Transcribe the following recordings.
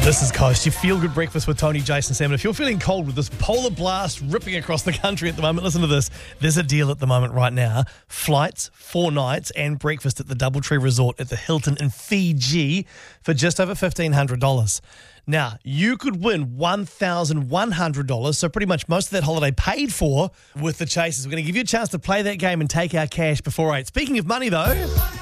This is Coast, your feel-good breakfast with Tony, Jason, Sam. And if you're feeling cold with this polar blast ripping across the country at the moment, listen to this. There's a deal at the moment right now. Flights, 4 nights, and breakfast at the Doubletree Resort at the Hilton in Fiji for just over $1,500. Now, you could win $1,100, so pretty much most of that holiday paid for with the Chasers. We're going to give you a chance to play that game and take our cash before 8. Speaking of money, though...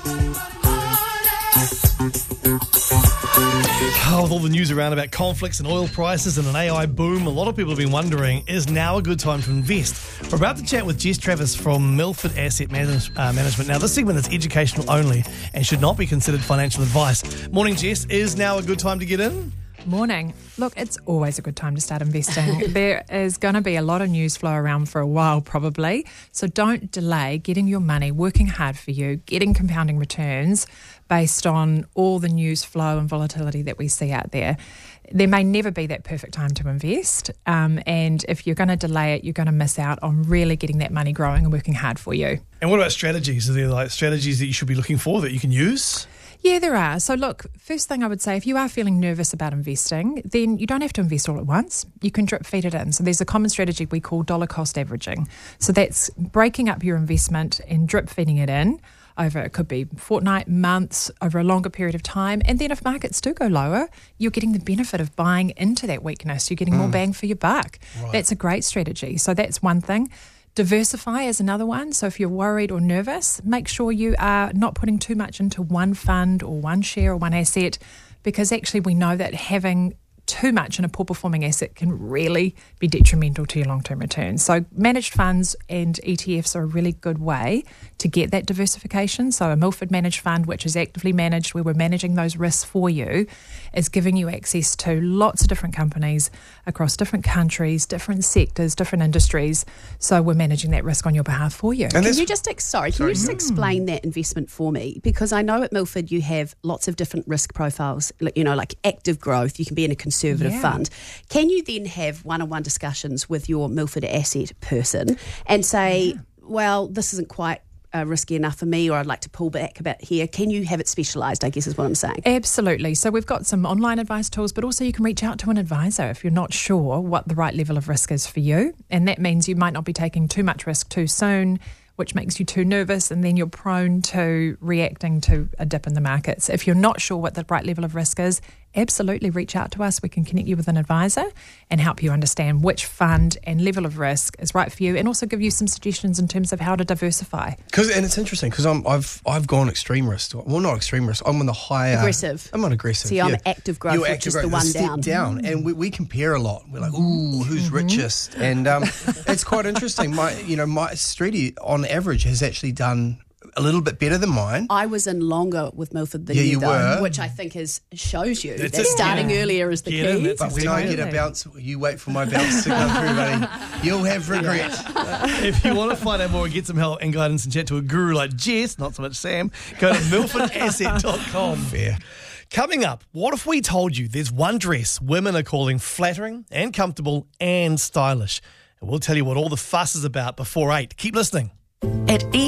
with all the news around about conflicts and oil prices and an AI boom, a lot of people have been wondering, is now a good time to invest? We're about to chat with Jess Travis from Milford Asset Management. Now, this segment is educational only and should not be considered financial advice. Morning, Jess. Is now a good time to get in? Morning. Look, it's always a good time to start investing. There is going to be a lot of news flow around for a while probably, so don't delay getting your money, working hard for you, getting compounding returns based on all the news flow and volatility that we see out there. There may never be that perfect time to invest, and if you're going to delay it, you're going to miss out on really getting that money growing and working hard for you. And what about strategies? Are there strategies that you should be looking for that you can use? Yeah, there are. So look, first thing I would say, if you are feeling nervous about investing, then you don't have to invest all at once. You can drip feed it in. So there's a common strategy we call dollar cost averaging. So that's breaking up your investment and drip feeding it in over, it could be fortnight, months, over a longer period of time. And then if markets do go lower, you're getting the benefit of buying into that weakness. You're getting more bang for your buck. Right. That's a great strategy. So that's one thing. Diversify is another one. So if you're worried or nervous, make sure you are not putting too much into one fund or one share or one asset, because actually we know that having too much in a poor performing asset can really be detrimental to your long-term returns. So managed funds and ETFs are a really good way to get that diversification. So a Milford managed fund, which is actively managed, where we're managing those risks for you, is giving you access to lots of different companies across different countries, different sectors, different industries. So we're managing that risk on your behalf for you. And can you just explain that investment for me? Because I know at Milford you have lots of different risk profiles, like active growth. You can be in a conservative fund. Can you then have one-on-one discussions with your Milford asset person and say, well, this isn't quite risky enough for me, or I'd like to pull back a bit here? Can you have it specialised, I guess is what I'm saying? Absolutely. So we've got some online advice tools, but also you can reach out to an advisor if you're not sure what the right level of risk is for you. And that means you might not be taking too much risk too soon, which makes you too nervous, and then you're prone to reacting to a dip in the markets. If you're not sure what the right level of risk is, absolutely reach out to us. We can connect you with an advisor and help you understand which fund and level of risk is right for you, and also give you some suggestions in terms of how to diversify. And it's interesting because I've gone extreme risk. Well, not extreme risk. I'm on the higher aggressive. I'm on aggressive. See, I'm active growth, which is the one down. And we compare a lot. We're like, ooh, who's richest? And it's quite interesting. My Streety on average has actually done a little bit better than mine. I was in longer with Milford than you though, were. which I think shows you that starting earlier is the key. But when I get a bounce, you wait for my bounce to come through, buddy. You'll have regret. If you want to find out more and get some help and guidance and chat to a guru like Jess, not so much Sam, go to milfordasset.com. Fair. Coming up, what if we told you there's one dress women are calling flattering and comfortable and stylish? And we'll tell you what all the fuss is about before 8. Keep listening. At